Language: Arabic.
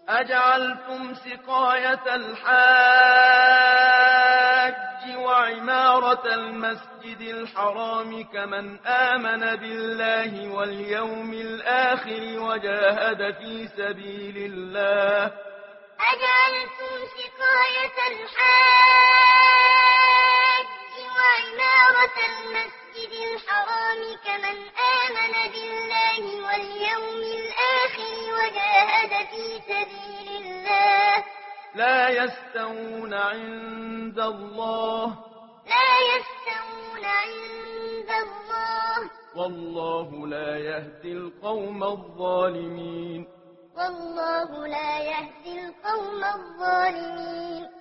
أجعلتم سقاية الحاج وعمارة المسجد الحرام كمن آمن بالله واليوم الآخر وجاهد في سبيل الله. أجعلتم سقاية الحاج وعمارة المسجد الحرام كمن آمن بالله واليوم الآخر وجاهد في سبيل الله لا يستوون عند الله والله لا يهدي القوم الظالمين. والله لا يهدي القوم الظالمين.